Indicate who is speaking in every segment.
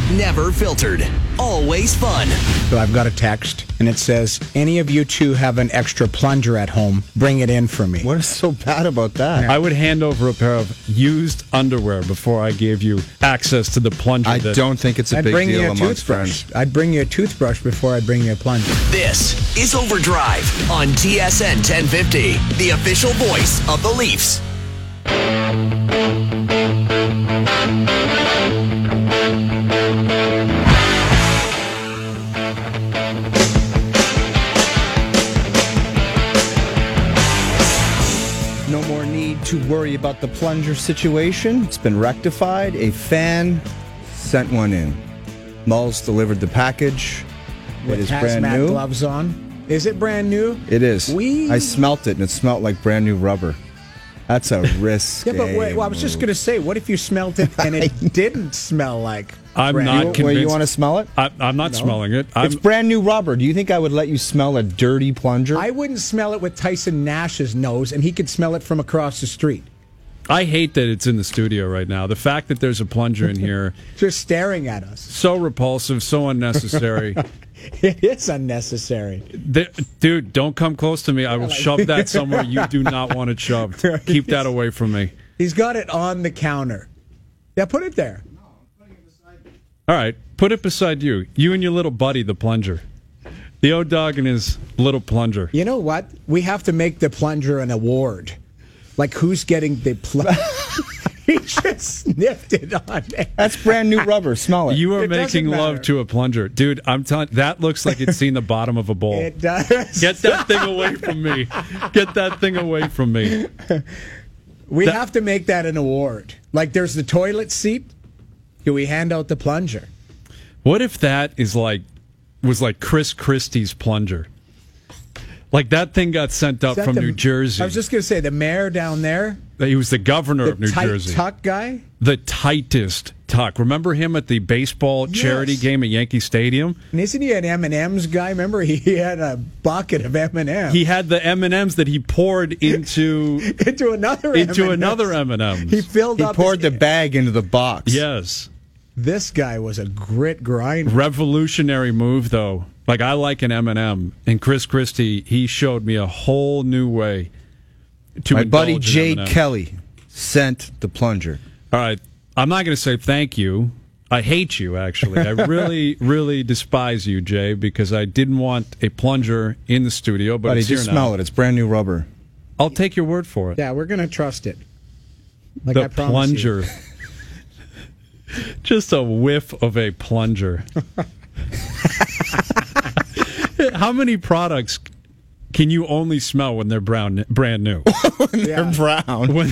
Speaker 1: never filtered, always fun.
Speaker 2: So I've got a text, and it says, any of you two have an extra plunger at home, bring it in for me.
Speaker 3: What is so bad about that?
Speaker 4: I would hand over a pair of used underwear before I gave you access to the plunger.
Speaker 3: I don't think it's a big deal amongst friends.
Speaker 2: I'd bring you a toothbrush before I'd bring you a plunger.
Speaker 1: This is Overdrive on TSN 1050, the official voice of the Leafs.
Speaker 3: No more need to worry about the plunger situation. It's been rectified. A fan sent one in. Mulls delivered the package.
Speaker 2: With
Speaker 3: it is brand
Speaker 2: hazmat
Speaker 3: new.
Speaker 2: gloves on. Is it brand new?
Speaker 3: It is. I smelt it, and it smelled like brand new rubber. That's a risk.
Speaker 2: Yeah, but wait, well, I was just going to say, what if you smelled it and it didn't smell like
Speaker 4: I'm
Speaker 2: brand
Speaker 4: not
Speaker 2: new?
Speaker 4: convinced.
Speaker 3: You want to smell it?
Speaker 4: I'm not smelling it.
Speaker 3: It's brand new rubber. Do you think I would let you smell a dirty plunger?
Speaker 2: I wouldn't smell it with Tyson Nash's nose, and he could smell it from across the street.
Speaker 4: I hate that it's in the studio right now. The fact that there's a plunger in here,
Speaker 2: Just staring at us.
Speaker 4: so repulsive, so unnecessary.
Speaker 2: It is unnecessary.
Speaker 4: Dude, don't come close to me. I will shove that somewhere you do not want it shoved. Keep that away from me.
Speaker 2: He's got it on the counter. Yeah, put it there.
Speaker 4: All right, put it beside you. You and your little buddy, the plunger. The O-Dog and his little plunger.
Speaker 2: You know what? We have to make the plunger an award. Like, who's getting the plunger? He just sniffed it on there.
Speaker 3: That's brand new rubber. Smell it.
Speaker 4: You are
Speaker 2: It doesn't
Speaker 4: making love
Speaker 2: matter.
Speaker 4: to a plunger. Dude, I'm telling that looks like it's seen the bottom of a bowl.
Speaker 2: It does.
Speaker 4: Get that thing away from me. Get that thing away from me.
Speaker 2: We have to make that an award. Like, there's the toilet seat. Do we hand out the plunger?
Speaker 4: What if that was like Chris Christie's plunger? Like that thing got sent up
Speaker 2: Is that
Speaker 4: from
Speaker 2: the-
Speaker 4: New Jersey.
Speaker 2: I was just going to say, the mayor down there,
Speaker 4: He was the governor
Speaker 2: the
Speaker 4: of New
Speaker 2: tight
Speaker 4: Jersey.
Speaker 2: tuck guy.
Speaker 4: The tightest tuck. Remember him at the baseball charity
Speaker 2: Yes.
Speaker 4: game at Yankee Stadium?
Speaker 2: And isn't he an M&M's guy? Remember, he had a bucket of M&M's.
Speaker 4: He had the M&Ms that he poured into
Speaker 2: into another
Speaker 4: M&Ms.
Speaker 2: He filled
Speaker 3: He
Speaker 2: up.
Speaker 3: poured
Speaker 2: his,
Speaker 3: the bag into the box.
Speaker 4: Yes.
Speaker 2: This guy was a grit grinder.
Speaker 4: Revolutionary move, though. Like, I like an M&M. And Chris Christie, he showed me a whole new way to
Speaker 3: My buddy
Speaker 4: indulge in
Speaker 3: Jay
Speaker 4: M&Ms.
Speaker 3: Kelly sent the plunger.
Speaker 4: All right. I'm not going to say thank you. I hate you, actually. I really, really despise you, Jay, because I didn't want a plunger in the studio, but
Speaker 3: Buddy,
Speaker 4: it's here
Speaker 3: just
Speaker 4: now.
Speaker 3: smell it. It's brand new rubber.
Speaker 4: I'll take your word for it.
Speaker 2: Yeah, we're going to trust it. Like
Speaker 4: The
Speaker 2: I promised you.
Speaker 4: plunger. Just a whiff of a plunger. How many products can you only smell when they're brand new?
Speaker 3: They're brown.
Speaker 4: When,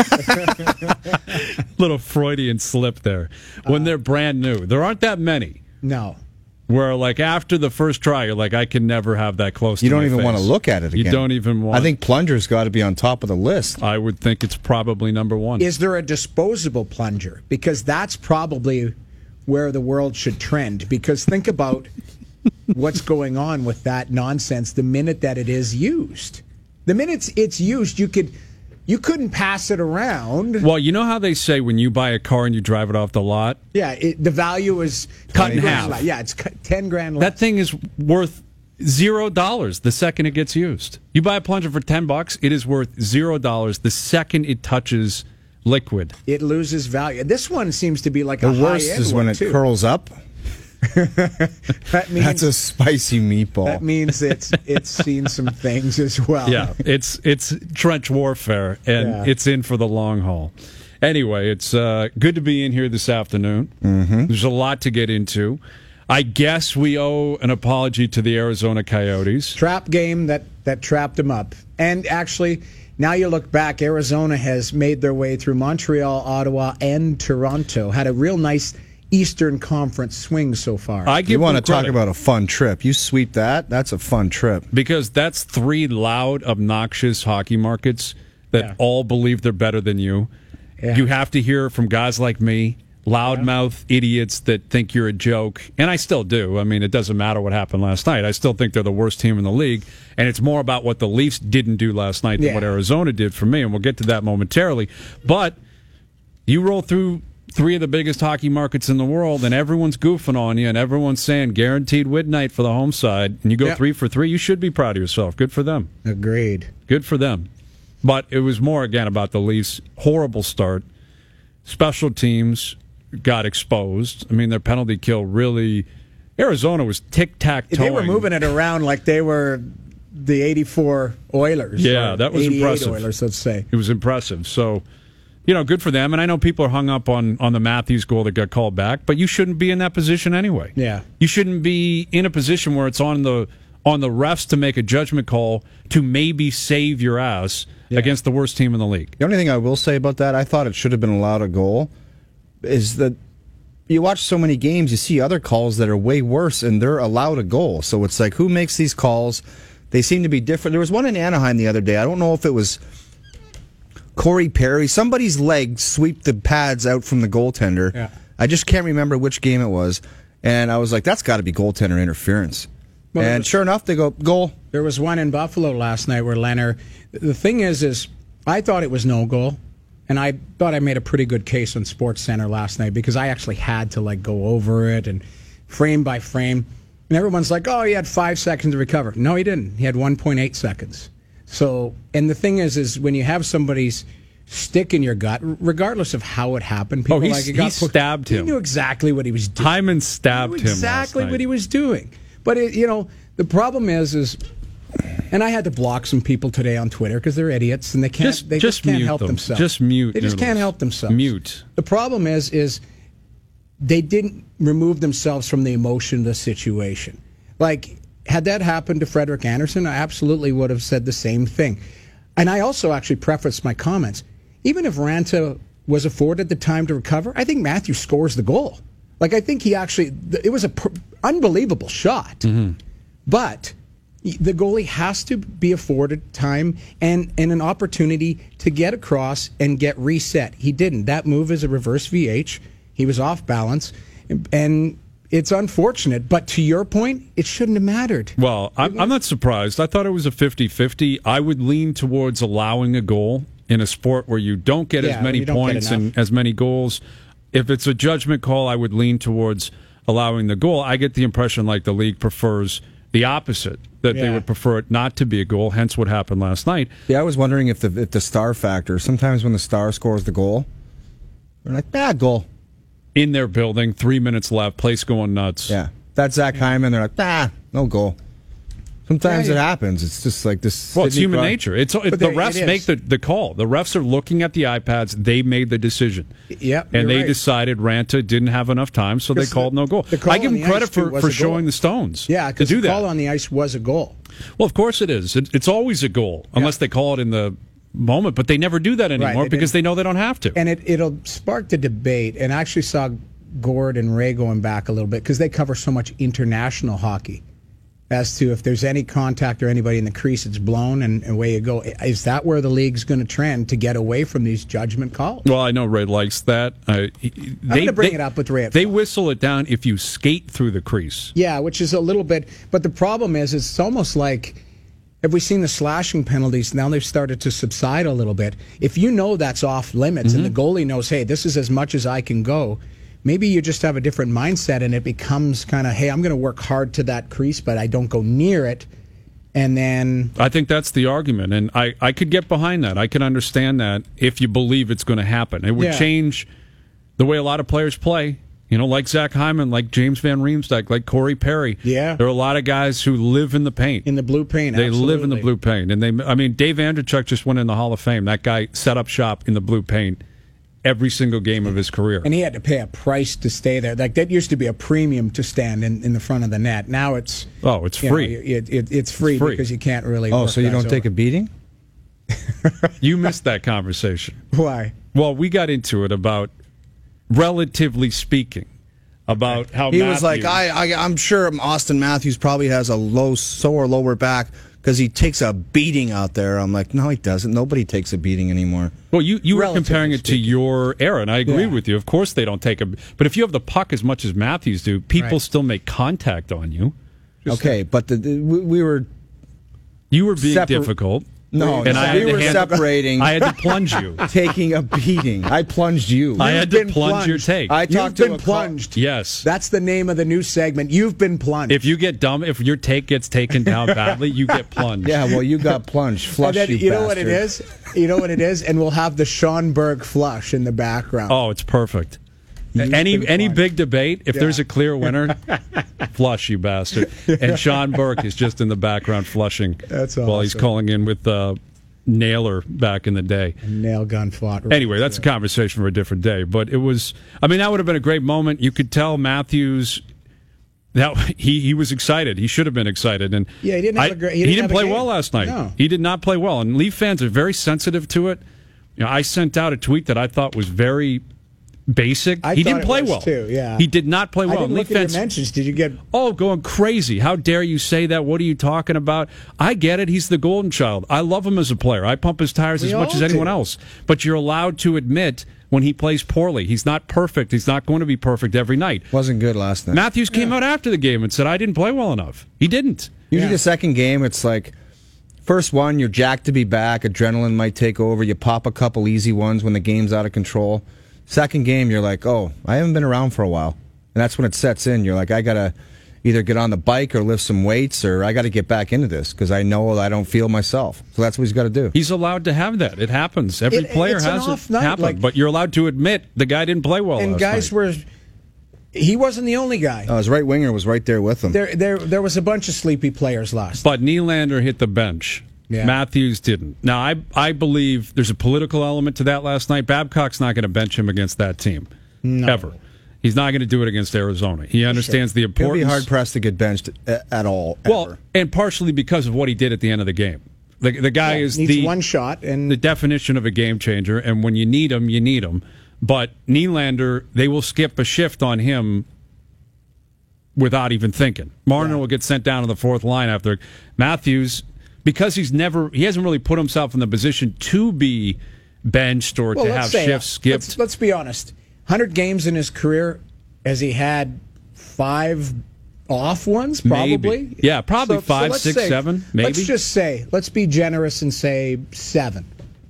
Speaker 4: little Freudian slip there. When they're brand new. There aren't that many.
Speaker 2: No.
Speaker 4: Where, like, after the first try, you're like, I can never have that close to
Speaker 3: You
Speaker 4: my
Speaker 3: don't even
Speaker 4: face.
Speaker 3: want to look at it again.
Speaker 4: You don't even want...
Speaker 3: I think plunger's got to be on top of the list.
Speaker 4: I would think it's probably number one.
Speaker 2: Is there a disposable plunger? Because that's probably where the world should trend. Because think about what's going on with that nonsense the minute that it is used. The minute it's used, you couldn't pass it around.
Speaker 4: Well, you know how they say when you buy a car and you drive it off the lot?
Speaker 2: Yeah, the value is
Speaker 4: Cut in half.
Speaker 2: less. Yeah, it's 10 grand less.
Speaker 4: That thing is worth $0 the second it gets used. You buy a plunger for $10, it is worth $0 the second it touches liquid.
Speaker 2: It loses value. This one seems to be like
Speaker 3: The
Speaker 2: a
Speaker 3: worst
Speaker 2: high-end
Speaker 3: is when
Speaker 2: one,
Speaker 3: it
Speaker 2: too.
Speaker 3: curls up.
Speaker 2: That means
Speaker 3: That's a spicy meatball.
Speaker 2: That means it's seen some things as well.
Speaker 4: Yeah, it's trench warfare, and
Speaker 2: Yeah.
Speaker 4: it's in for the long haul. Anyway, it's good to be in here this afternoon. Mm-hmm. There's a lot to get into. I guess we owe an apology to the Arizona Coyotes.
Speaker 2: Trap game that trapped them up. And actually, now you look back, Arizona has made their way through Montreal, Ottawa, and Toronto. Had a real nice Eastern Conference swing so far.
Speaker 4: I give
Speaker 3: You want to
Speaker 4: them
Speaker 3: talk
Speaker 4: credit,
Speaker 3: about a fun trip. You sweep that, that's a fun trip.
Speaker 4: because that's three loud, obnoxious hockey markets that all believe they're better than you.
Speaker 2: Yeah.
Speaker 4: You have to hear from guys like me, loudmouth idiots that think you're a joke, and I still do. I mean, it doesn't matter what happened last night. I still think they're the worst team in the league, and it's more about what the Leafs didn't do last night than
Speaker 2: Yeah.
Speaker 4: what Arizona did for me, and we'll get to that momentarily. But you roll through three of the biggest hockey markets in the world, and everyone's goofing on you, and everyone's saying guaranteed win night for the home side, and you go 3 for 3, you should be proud of yourself. Good for them.
Speaker 2: Agreed.
Speaker 4: Good for them. But it was more, again, about the Leafs. Horrible start. Special teams got exposed. I mean, their penalty kill really... Arizona was tic-tac-toeing.
Speaker 2: They were moving it around like they were the 84 Oilers.
Speaker 4: Yeah, that was impressive.
Speaker 2: Oilers, let's say.
Speaker 4: It was impressive. So, good for them. And I know people are hung up on the Matthews goal that got called back, but you shouldn't be in that position anyway.
Speaker 2: Yeah.
Speaker 4: You shouldn't be in a position where it's on the refs to make a judgment call to maybe save your ass against the worst team in the league.
Speaker 3: The only thing I will say about that, I thought it should have been allowed a goal, is that you watch so many games, you see other calls that are way worse, and they're allowed a goal. So it's like, who makes these calls? They seem to be different. There was one in Anaheim the other day. I don't know if it was Corey Perry. Somebody's leg swept the pads out from the goaltender.
Speaker 2: Yeah.
Speaker 3: I just can't remember which game it was. And I was like, that's got to be goaltender interference.
Speaker 2: Well,
Speaker 3: and sure enough, they go, goal.
Speaker 2: There was one in Buffalo last night where Leonard... The thing is I thought it was no goal, and I thought I made a pretty good case on SportsCenter last night because I actually had to go over it and frame by frame. And everyone's like, oh, he had 5 seconds to recover. No, he didn't. He had 1.8 seconds. So, and the thing is when you have somebody's stick in your gut, regardless of how it happened, people
Speaker 4: he stabbed him.
Speaker 2: He knew exactly what he was doing.
Speaker 4: Hyman stabbed him
Speaker 2: exactly what he was doing. But the problem is, and I had to block some people today on Twitter because they're idiots and they just can't help themselves.
Speaker 4: Just mute.
Speaker 2: They just can't help themselves.
Speaker 4: Mute.
Speaker 2: The problem is they didn't remove themselves from the emotion of the situation. Had that happened to Frederik Andersen, I absolutely would have said the same thing. And I also actually prefaced my comments. Even if Ranta was afforded the time to recover, I think Matthews scores the goal. I think it was an unbelievable shot. Mm-hmm. But the goalie has to be afforded time and an opportunity to get across and get reset. He didn't. That move is a reverse VH. He was off balance. And it's unfortunate. But to your point, it shouldn't have mattered.
Speaker 4: Well, I'm not surprised. I thought it was a 50-50. I would lean towards allowing a goal in a sport where you don't get as many points and as many goals. If it's a judgment call, I would lean towards allowing the goal. I get the impression the league prefers the opposite, that they would prefer it not to be a goal, hence what happened last night.
Speaker 3: Yeah, I was wondering if the star factor, sometimes when the star scores the goal, they're like, bad goal.
Speaker 4: In their building, 3 minutes left, place going nuts.
Speaker 3: Yeah, that's Zach Hyman, they're like, no goal. Sometimes it happens. It's just like this.
Speaker 4: Well, it's human nature. The refs make the call. The refs are looking at the iPads. They made the decision.
Speaker 2: Yep,
Speaker 4: and they decided Ranta didn't have enough time, so they called no goal. I give them credit for showing the stones.
Speaker 2: Yeah, because the call on the ice was a goal.
Speaker 4: Well, of course it is. It's always a goal, unless they call it in the moment. But they never do that anymore because they know they don't have to.
Speaker 2: And it'll spark the debate. And I actually saw Gord and Ray going back a little bit because they cover so much international hockey. As to if there's any contact or anybody in the crease, it's blown and away you go. Is that where the league's going to trend to get away from these judgment calls?
Speaker 4: Well, I know Ray likes that.
Speaker 2: I'm going to bring it up with Ray.
Speaker 4: They whistle it down if you skate through the crease.
Speaker 2: Yeah, which is a little bit. But the problem is, it's almost like, have we seen the slashing penalties? Now they've started to subside a little bit. If you know that's off limits and the goalie knows, hey, this is as much as I can go, maybe you just have a different mindset and it becomes kind of, hey, I'm going to work hard to that crease, but I don't go near it. And then
Speaker 4: I think that's the argument. And I could get behind that. I can understand that if you believe it's going to happen. It would change the way a lot of players play. Like Zach Hyman, like James Van Riemsdyk, like Corey Perry.
Speaker 2: Yeah.
Speaker 4: There are a lot of guys who live in the paint.
Speaker 2: In the blue paint,
Speaker 4: They live in the blue paint. And Dave Andreychuk just went in the Hall of Fame. That guy set up shop in the blue paint every single game of his career.
Speaker 2: And he had to pay a price to stay there. That used to be a premium to stand in the front of the net. Now it's...
Speaker 4: Oh, it's free.
Speaker 2: It's free because you can't really...
Speaker 3: Oh, so you don't take a beating?
Speaker 4: You missed that conversation.
Speaker 2: Why?
Speaker 4: Well, we got into it about, relatively speaking, about how
Speaker 3: he
Speaker 4: Matthews,
Speaker 3: was like, I'm sure Austin Matthews probably has a sore lower back because he takes a beating out there. I'm like, no, he doesn't. Nobody takes a beating anymore.
Speaker 4: Well, you were comparing it to your era, and I agree with you. Of course they don't take a... But if you have the puck as much as Matthews do, people still make contact on you.
Speaker 3: Okay, but we were...
Speaker 4: You were being difficult.
Speaker 3: No,
Speaker 4: And I had
Speaker 3: we
Speaker 4: to
Speaker 3: were
Speaker 4: hand-
Speaker 3: separating,
Speaker 4: I had to plunge you.
Speaker 3: taking a beating. I plunged you.
Speaker 4: I had to
Speaker 2: been
Speaker 4: plunge your
Speaker 2: plunged.
Speaker 4: take.
Speaker 3: I
Speaker 2: You've
Speaker 3: talked to
Speaker 2: been
Speaker 3: a
Speaker 2: plunged.
Speaker 4: Yes.
Speaker 2: That's the name of the new segment. You've been plunged.
Speaker 4: If you get dumb, if your take gets taken down badly, you get plunged.
Speaker 3: Yeah, well, you got plunged. Flush,
Speaker 2: and then,
Speaker 3: you
Speaker 2: know what it
Speaker 3: bastard.
Speaker 2: is? You know what it is? And we'll have the Schonberg flush in the background.
Speaker 4: Oh, it's perfect.
Speaker 2: You've
Speaker 4: Any
Speaker 2: been plunged.
Speaker 4: big debate, if there's a clear winner, flush, you bastard. And Sean Burke is just in the background flushing
Speaker 2: That's
Speaker 4: while he's
Speaker 2: awesome.
Speaker 4: calling in with Naylor back in the day.
Speaker 2: Nail gun fought.
Speaker 4: Anyway, that's a conversation for a different day. But it was, I mean, that would have been a great moment. You could tell Matthews that he was excited. He should have been excited. And
Speaker 2: Yeah, he didn't have a great- he
Speaker 4: he
Speaker 2: didn't
Speaker 4: didn't
Speaker 2: have a
Speaker 4: play
Speaker 2: game.
Speaker 4: well last night.
Speaker 2: No.
Speaker 4: He did not play well. And Leaf fans are very sensitive to it. You know, I sent out a tweet that I thought was very basic.
Speaker 2: I
Speaker 4: He
Speaker 2: thought
Speaker 4: didn't
Speaker 2: it
Speaker 4: play
Speaker 2: was
Speaker 4: well.
Speaker 2: too, yeah.
Speaker 4: He did not play
Speaker 2: I
Speaker 4: well.
Speaker 2: didn't
Speaker 4: And
Speaker 2: look
Speaker 4: Leaf
Speaker 2: at your
Speaker 4: fans,
Speaker 2: mentions. Did you get?
Speaker 4: going crazy. How dare you say that? What are you talking about? I get it. He's the golden child. I love him as a player. I pump his tires as
Speaker 2: We
Speaker 4: much
Speaker 2: all
Speaker 4: as anyone
Speaker 2: do.
Speaker 4: else. But you're allowed to admit when he plays poorly. He's not perfect. He's not going to be perfect every night.
Speaker 3: Wasn't good last night.
Speaker 4: Matthews came out after the game and said, I didn't play well enough. He didn't.
Speaker 3: Usually
Speaker 2: Yeah.
Speaker 3: the second game, it's like, first one, you're jacked to be back. Adrenaline might take over. You pop a couple easy ones when the game's out of control. Second game, you're like, oh, I haven't been around for a while. And that's when it sets in. You're like, I got to either get on the bike or lift some weights, or I got to get back into this because I know I don't feel myself. So that's what he's got to do.
Speaker 4: He's allowed to have that. It happens. Every player
Speaker 2: it's an
Speaker 4: has
Speaker 2: off
Speaker 4: it
Speaker 2: night,
Speaker 4: happen.
Speaker 2: like-
Speaker 4: But you're allowed to admit the guy didn't play well
Speaker 2: And
Speaker 4: last
Speaker 2: guys
Speaker 4: night.
Speaker 2: were. He wasn't the only guy.
Speaker 3: His right winger was right there with him.
Speaker 2: There was a bunch of sleepy players last.
Speaker 4: But Nylander hit the bench.
Speaker 2: Yeah.
Speaker 4: Matthews didn't. Now, I believe there's a political element to that last night. Babcock's not going to bench him against that team. Ever. He's not going to do it against Arizona. He understands the
Speaker 3: He'll be
Speaker 4: importance.
Speaker 3: hard pressed to get benched at all.
Speaker 4: Well,
Speaker 3: ever.
Speaker 4: and partially because of what he did at the end of the game. The guy is
Speaker 2: needs
Speaker 4: the
Speaker 2: one shot, and
Speaker 4: the definition of a game changer, and when you need him, you need him. But Nylander, they will skip a shift on him without even thinking. Marner will get sent down to the fourth line after Matthews, because he hasn't really put himself in the position to be benched or
Speaker 2: well,
Speaker 4: to
Speaker 2: let's
Speaker 4: have
Speaker 2: say,
Speaker 4: shifts skipped.
Speaker 2: Let's be honest. 100 games in his career, has he had 5 off ones? Probably.
Speaker 4: Maybe. Yeah, probably 5,
Speaker 2: let's
Speaker 4: 6,
Speaker 2: say-
Speaker 4: 7, maybe.
Speaker 2: Let's just say, let's be generous and say 7.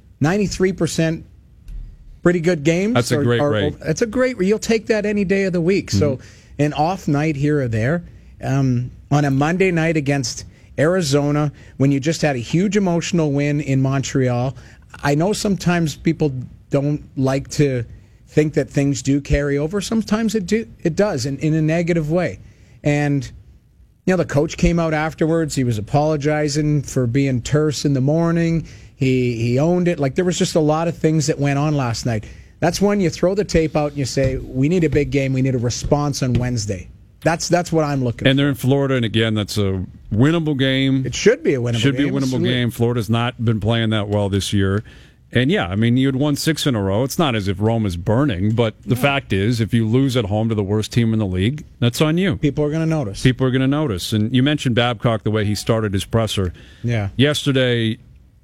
Speaker 2: 93%. Pretty good games.
Speaker 4: That's a great rate.
Speaker 2: That's a great. You'll take that any day of the week. So an off night here or there, on a Monday night against Arizona, when you just had a huge emotional win in Montreal. I know sometimes people don't like to think that things do carry over. Sometimes it does in a negative way. And you know, the coach came out afterwards. He was apologizing for being terse in the morning. He owned it. Like, there was just a lot of things that went on last night. That's when you throw the tape out and you say, we need a big game. We need a response on Wednesday. That's what I'm looking
Speaker 4: And
Speaker 2: for.
Speaker 4: they're in Florida, and again, that's a winnable game.
Speaker 2: It should be a winnable game.
Speaker 4: Should be a winnable
Speaker 2: Absolutely.
Speaker 4: game. Florida's not been playing that well this year. And yeah, I mean, you had won 6 in a row. It's not as if Rome is burning, but the fact is, if you lose at home to the worst team in the league, that's on you.
Speaker 2: People are going to notice.
Speaker 4: People are going to notice. And you mentioned Babcock, the way he started his presser.
Speaker 2: Yeah.
Speaker 4: Yesterday,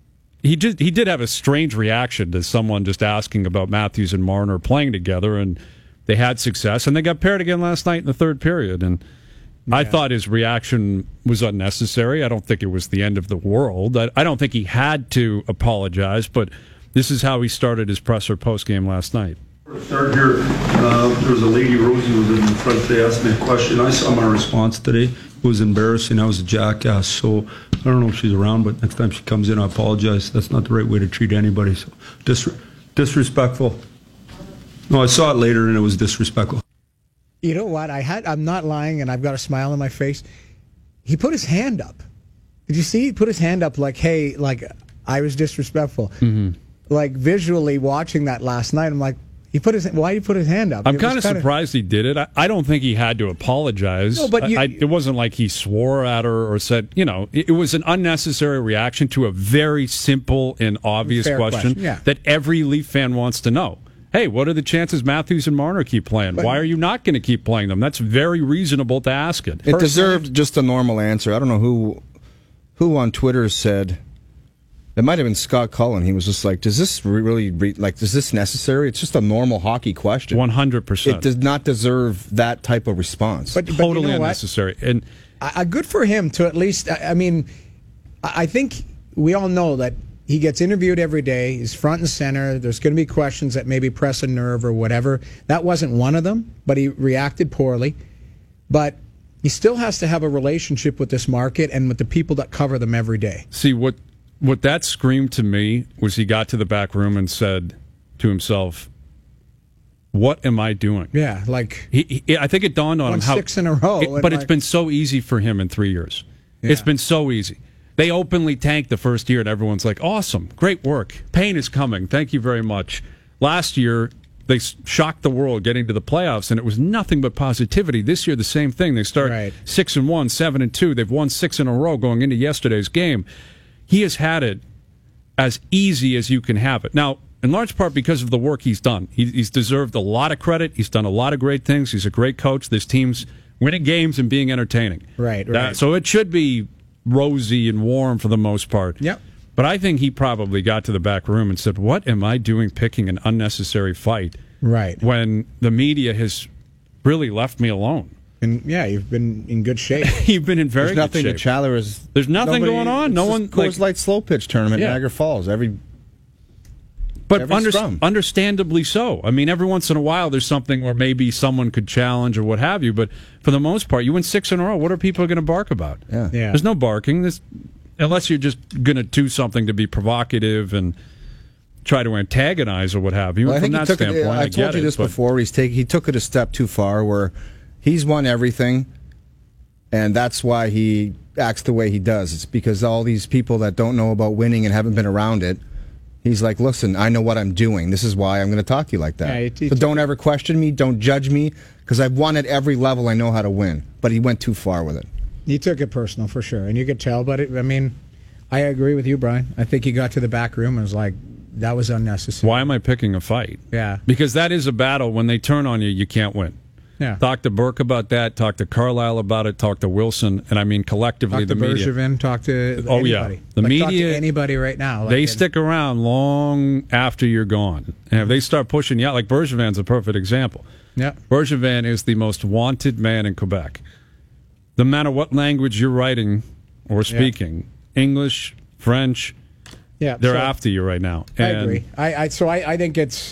Speaker 4: he did have a strange reaction to someone just asking about Matthews and Marner playing together, and they had success, and they got paired again last night in the third period. And I thought his reaction was unnecessary. I don't think it was the end of the world. I don't think he had to apologize, but this is how he started his presser post-game last night.
Speaker 5: Start here. There was a lady, Rosie, who was in the front. They asked me a question. I saw my response today. It was embarrassing. I was a jackass. So I don't know if she's around, but next time she comes in, I apologize. That's not the right way to treat anybody. So disrespectful. No, I saw it later, and it was disrespectful.
Speaker 2: You know what? I'm not lying, and I've got a smile on my face. He put his hand up. Did you see? He put his hand up like, hey, like, I was disrespectful. Mm-hmm. Like, visually watching that last night, I'm like, why did he put his hand up?
Speaker 4: I'm
Speaker 2: It was
Speaker 4: kind of surprised he did it. I don't think he had to apologize.
Speaker 2: No, but
Speaker 4: it wasn't like he swore at her or said, it was an unnecessary reaction to a very simple and obvious
Speaker 2: Fair
Speaker 4: question
Speaker 2: yeah.
Speaker 4: that every Leaf fan wants to know. Hey, what are the chances Matthews and Marner keep playing? Why are you not going to keep playing them? That's very reasonable to ask it.
Speaker 3: It deserved just a normal answer. I don't know who on Twitter said. It might have been Scott Cullen. He was just like, "Does this really is this necessary? It's just a normal hockey question.
Speaker 4: 100%.
Speaker 3: It does not deserve that type of response."
Speaker 2: But
Speaker 4: Totally
Speaker 2: you know what?
Speaker 4: unnecessary. And
Speaker 2: Good for him to at least. I mean, I think we all know that he gets interviewed every day. He's front and center. There's going to be questions that maybe press a nerve or whatever. That wasn't one of them, but he reacted poorly. But he still has to have a relationship with this market and with the people that cover them every day.
Speaker 4: See, what that screamed to me was he got to the back room and said to himself, what am I doing?
Speaker 2: Yeah, like
Speaker 4: I think it dawned on him how
Speaker 2: 6 in a row.
Speaker 4: But it's been so easy for him in 3 years. Yeah. It's been so easy. They openly tanked the first year, and everyone's like, awesome, great work. Pain is coming. Thank you very much. Last year, they shocked the world getting to the playoffs, and it was nothing but positivity. This year, the same thing. They start 6-1, 7-2. They've won 6 in a row going into yesterday's game. He has had it as easy as you can have it. Now, in large part because of the work he's done. He's deserved a lot of credit. He's done a lot of great things. He's a great coach. This team's winning games and being entertaining.
Speaker 2: Right.
Speaker 4: So it should be rosy and warm for the most part.
Speaker 2: Yep.
Speaker 4: But I think he probably got to the back room and said, what am I doing picking an unnecessary fight?
Speaker 2: Right.
Speaker 4: When the media has really left me alone.
Speaker 2: And yeah, you've been in good shape.
Speaker 4: You've been in very good shape.
Speaker 3: There's nothing to Challeris.
Speaker 4: There's nothing going on. No one.
Speaker 3: Coors Light slow pitch tournament, Niagara Falls.
Speaker 4: But understandably so. I mean, every once in a while there's something where maybe someone could challenge or what have you, but for the most part, you win 6 in a row. What are people going to bark about?
Speaker 3: Yeah.
Speaker 4: There's no barking. Unless you're just going to do something to be provocative and try to antagonize or what have you.
Speaker 3: Well,
Speaker 4: and from that standpoint,
Speaker 3: I told you this before. He took it a step too far where he's won everything, and that's why he acts the way he does. It's because all these people that don't know about winning and haven't been around it, he's like, listen, I know what I'm doing. This is why I'm going to talk to you like that. So don't ever question me. Don't judge me, because I've won at every level. I know how to win. But he went too far with it.
Speaker 2: He took it personal, for sure. And you could tell, but I agree with you, Brian. I think he got to the back room and was like, that was unnecessary.
Speaker 4: Why am I picking a fight?
Speaker 2: Yeah.
Speaker 4: Because that is a battle. When they turn on you, you can't win.
Speaker 2: Yeah.
Speaker 4: Talk to Burke about that. Talk to Carlisle about it. Talk to Wilson. And I mean, collectively, the media.
Speaker 2: Talk to anybody.
Speaker 4: The media.
Speaker 2: Talk to anybody right now.
Speaker 4: They stick around long after you're gone. And if they start pushing you out, like Bergevin's a perfect example.
Speaker 2: Yeah.
Speaker 4: Bergevin is the most wanted man in Quebec. No matter what language you're writing or speaking, English, French, they're after you right now.
Speaker 2: I agree. I think it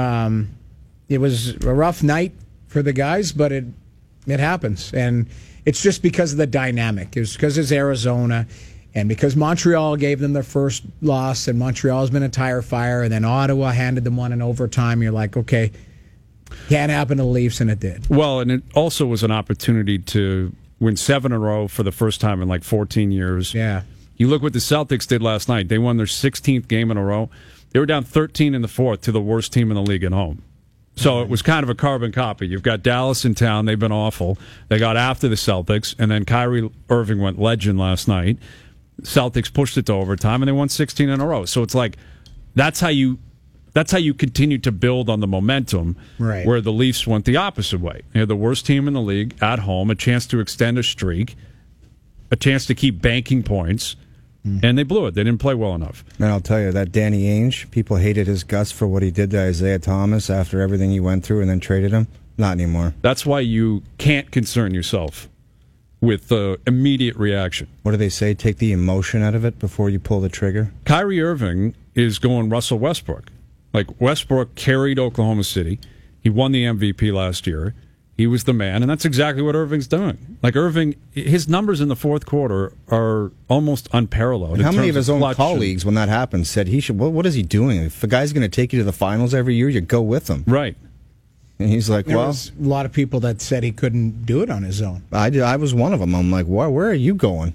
Speaker 2: was a rough night for the guys, but it happens, and it's just because of the dynamic. It's because it's Arizona, and because Montreal gave them their first loss, and Montreal's been a tire fire, and then Ottawa handed them one in overtime. You're like, okay, can't happen to the Leafs, and it did.
Speaker 4: Well, and it also was an opportunity to win 7 in a row for the first time in like 14 years.
Speaker 2: Yeah.
Speaker 4: You look what the Celtics did last night. They won their 16th game in a row. They were down 13 in the fourth to the worst team in the league at home. So it was kind of a carbon copy. You've got Dallas in town. They've been awful. They got after the Celtics, and then Kyrie Irving went legend last night. Celtics pushed it to overtime, and they won 16 in a row. So it's like that's how you continue to build on the momentum,
Speaker 2: right,
Speaker 4: where the Leafs went the opposite way. They're the worst team in the league at home, a chance to extend a streak, a chance to keep banking points. And they blew it. They didn't play well enough.
Speaker 3: And I'll tell you, that Danny Ainge, people hated his guts for what he did to Isaiah Thomas after everything he went through and then traded him. Not anymore.
Speaker 4: That's why you can't concern yourself with the immediate reaction.
Speaker 3: What do they say? Take the emotion out of it before you pull the trigger?
Speaker 4: Kyrie Irving is going Russell Westbrook. Like, Westbrook carried Oklahoma City. He won the MVP last year. He was the man, and that's exactly what Irving's doing. Like, Irving, his numbers in the fourth quarter are almost unparalleled.
Speaker 3: And how many of his own colleagues, when that happened, said he should? What is he doing? If a guy's going to take you to the finals every year, you go with him.
Speaker 4: Right.
Speaker 3: And he's like,
Speaker 2: there was a lot of people that said he couldn't do it on his own.
Speaker 3: I was one of them. I'm like, where are you going?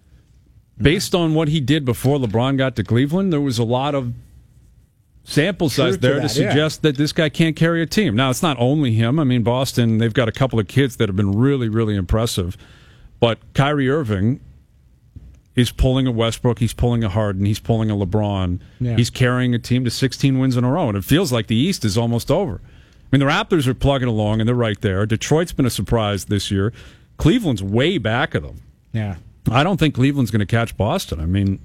Speaker 4: Based on what he did before LeBron got to Cleveland, there was a lot of sample size there to suggest that this guy can't carry a team. Now, it's not only him. I mean, Boston, they've got a couple of kids that have been really, really impressive. But Kyrie Irving is pulling a Westbrook, he's pulling a Harden, he's pulling a LeBron. Yeah. He's carrying a team to 16 wins in a row, and it feels like the East is almost over. I mean, the Raptors are plugging along, and they're right there. Detroit's been a surprise this year. Cleveland's way back of them.
Speaker 2: Yeah.
Speaker 4: I don't think Cleveland's going to catch Boston. I mean...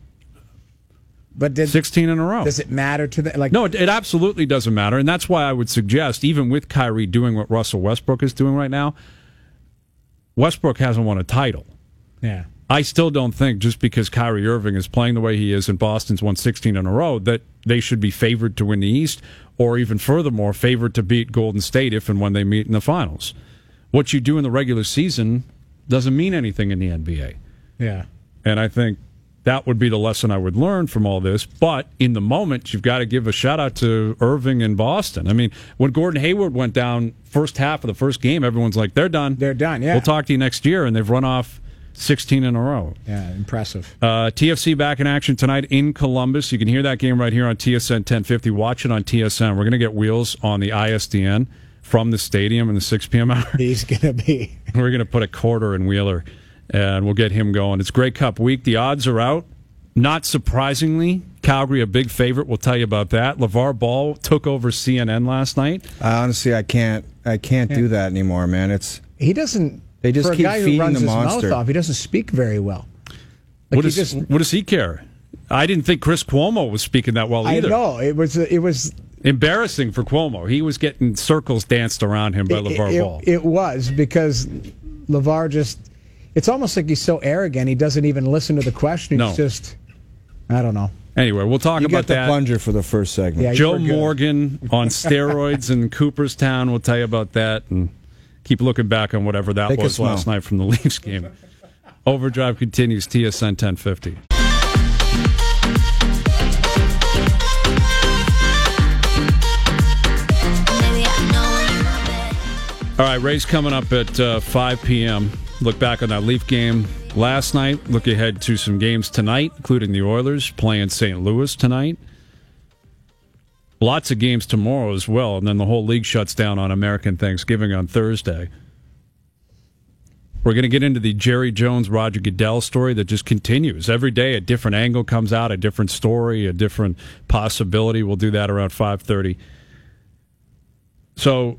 Speaker 2: But
Speaker 4: 16 in a row.
Speaker 2: Does it matter to them?
Speaker 4: No, it absolutely doesn't matter, and that's why I would suggest, even with Kyrie doing what Russell Westbrook is doing right now, Westbrook hasn't won a title.
Speaker 2: Yeah.
Speaker 4: I still don't think just because Kyrie Irving is playing the way he is and Boston's won 16 in a row that they should be favored to win the East, or even furthermore, favored to beat Golden State if and when they meet in the finals. What you do in the regular season doesn't mean anything in the NBA.
Speaker 2: Yeah.
Speaker 4: And I think that would be the lesson I would learn from all this. But in the moment, you've got to give a shout-out to Irving and Boston. I mean, when Gordon Hayward went down first half of the first game, everyone's like, they're done.
Speaker 2: They're done, yeah.
Speaker 4: We'll talk to you next year, and they've run off 16 in a row.
Speaker 2: Yeah, impressive.
Speaker 4: TFC back in action tonight in Columbus. You can hear that game right here on TSN 1050. Watch it on TSN. We're going to get Wheels on the ISDN from the stadium in the 6 p.m. hour.
Speaker 2: He's going to be.
Speaker 4: We're going to put a quarter in Wheeler, and we'll get him going. It's Grey Cup week. The odds are out. Not surprisingly, Calgary a big favorite. We'll tell you about that. LeVar Ball took over CNN last night.
Speaker 3: Honestly, I can't do that anymore, man.
Speaker 2: He doesn't.
Speaker 3: They just
Speaker 2: for
Speaker 3: keep
Speaker 2: a guy
Speaker 3: feeding
Speaker 2: who runs
Speaker 3: the
Speaker 2: his
Speaker 3: monster.
Speaker 2: mouth off, he doesn't speak very well.
Speaker 4: What does he care? I didn't think Chris Cuomo was speaking that well either.
Speaker 2: I know it was
Speaker 4: embarrassing for Cuomo. He was getting circles danced around him by LeVar Ball.
Speaker 2: It was because LeVar just. It's almost like he's so arrogant. He doesn't even listen to the question.
Speaker 4: No.
Speaker 2: He's just. I don't know.
Speaker 4: Anyway, we'll talk
Speaker 3: You
Speaker 4: about
Speaker 3: get the
Speaker 4: that.
Speaker 3: plunger for the first segment.
Speaker 2: Yeah,
Speaker 4: Joe
Speaker 2: we're good.
Speaker 4: Morgan on steroids in Cooperstown. We'll tell you about that and keep looking back on whatever that
Speaker 3: Take a
Speaker 4: was
Speaker 3: smell.
Speaker 4: last night from the Leafs game. Overdrive continues, TSN 1050. All right, Rays coming up at 5 p.m. Look back on that Leaf game last night. Look ahead to some games tonight, including the Oilers playing St. Louis tonight. Lots of games tomorrow as well, and then the whole league shuts down on American Thanksgiving on Thursday. We're going to get into the Jerry Jones, Roger Goodell story that just continues. Every day a different angle comes out, a different story, a different possibility. We'll do that around 5:30. So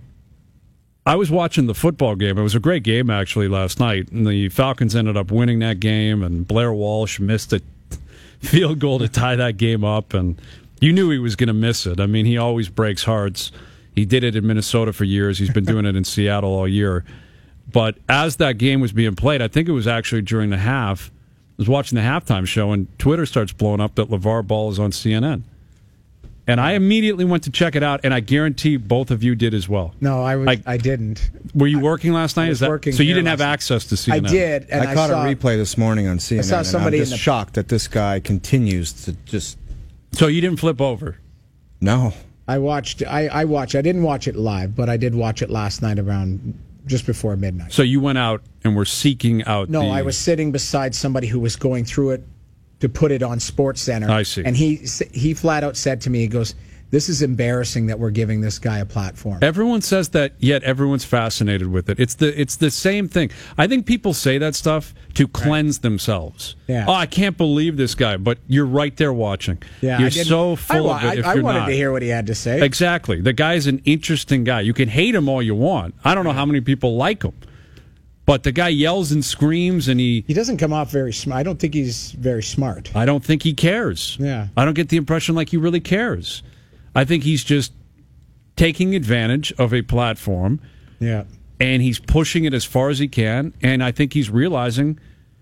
Speaker 4: I was watching the football game. It was a great game, actually, last night. And the Falcons ended up winning that game, and Blair Walsh missed a field goal to tie that game up. And you knew he was going to miss it. I mean, he always breaks hearts. He did it in Minnesota for years. He's been doing it in Seattle all year. But as that game was being played, I think it was actually during the half, I was watching the halftime show, and Twitter starts blowing up that LeVar Ball is on CNN. And I immediately went to check it out, and I guarantee both of you did as well.
Speaker 2: No, I didn't.
Speaker 4: Were you working last night?
Speaker 2: was working
Speaker 4: so you
Speaker 2: here
Speaker 4: didn't have
Speaker 2: last night.
Speaker 4: access to CNN?
Speaker 2: I did, and
Speaker 3: I caught
Speaker 2: saw
Speaker 3: a replay this morning on CNN.
Speaker 2: saw somebody
Speaker 3: and I'm
Speaker 2: in
Speaker 3: just
Speaker 2: the-
Speaker 3: shocked that this guy continues to just.
Speaker 4: So you didn't flip over?
Speaker 3: No.
Speaker 2: I watched. I watched. I didn't watch it live, but I did watch it last night around just before midnight.
Speaker 4: So you went out and were seeking out
Speaker 2: No, I was sitting beside somebody who was going through it to put it on SportsCenter.
Speaker 4: I see.
Speaker 2: And he flat out said to me, he goes, "This is embarrassing that we're giving this guy a platform."
Speaker 4: Everyone says that, yet everyone's fascinated with it. It's the same thing. I think people say that stuff to cleanse themselves.
Speaker 2: Yeah.
Speaker 4: Oh, I can't believe this guy, but you're right there watching.
Speaker 2: Yeah,
Speaker 4: You're
Speaker 2: I didn't-
Speaker 4: so full of it if
Speaker 2: I
Speaker 4: you're
Speaker 2: wanted
Speaker 4: not.
Speaker 2: to hear what he had to say.
Speaker 4: Exactly. The guy's an interesting guy. You can hate him all you want. I don't know how many people like him. But the guy yells and screams, and
Speaker 2: He doesn't come off very smart. I don't think he's very smart.
Speaker 4: I don't think he cares.
Speaker 2: Yeah.
Speaker 4: I don't get the impression like he really cares. I think he's just taking advantage of a platform,
Speaker 2: Yeah.
Speaker 4: and he's pushing it as far as he can, and I think he's realizing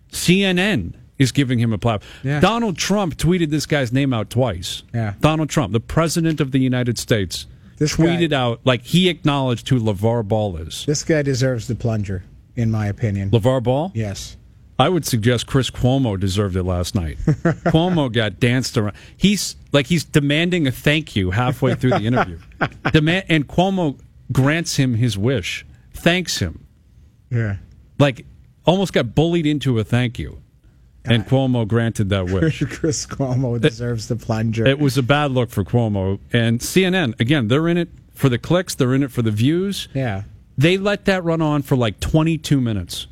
Speaker 4: CNN is giving him a platform.
Speaker 2: Yeah.
Speaker 4: Donald Trump tweeted this guy's name out twice.
Speaker 2: Yeah.
Speaker 4: Donald Trump, the President of the United States,
Speaker 2: This
Speaker 4: tweeted
Speaker 2: guy-
Speaker 4: out, like he acknowledged who LeVar Ball is.
Speaker 2: This guy deserves the plunger, in my opinion.
Speaker 4: LeVar Ball?
Speaker 2: Yes.
Speaker 4: I would suggest Chris Cuomo deserved it last night. Cuomo got danced around. He's demanding a thank you halfway through the interview. And Cuomo grants him his wish, thanks him.
Speaker 2: Yeah.
Speaker 4: Like, almost got bullied into a thank you. And Cuomo granted that wish.
Speaker 2: Chris Cuomo deserves the plunger.
Speaker 4: It was a bad look for Cuomo. And CNN, again, they're in it for the clicks, they're in it for the views.
Speaker 2: Yeah.
Speaker 4: They let that run on for like 22 minutes.